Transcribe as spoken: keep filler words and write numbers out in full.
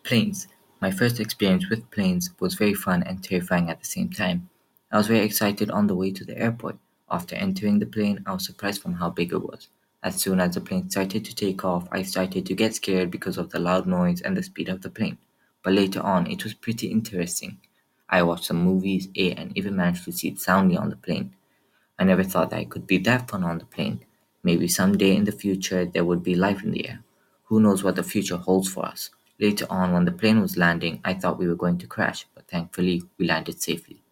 Planes. My first experience with planes was very fun and terrifying at the same time. I was very excited on the way to the airport. After entering the plane, I was surprised from how big it was. As soon as the plane started to take off, I started to get scared because of the loud noise and the speed of the plane. But later on, it was pretty interesting. I watched some movies, ate, and even managed to sit soundly on the plane. I never thought that it could be that fun on the plane. Maybe someday in the future there would be life in the air. Who knows what the future holds for us? Later on, when the plane was landing, I thought we were going to crash, but thankfully we landed safely.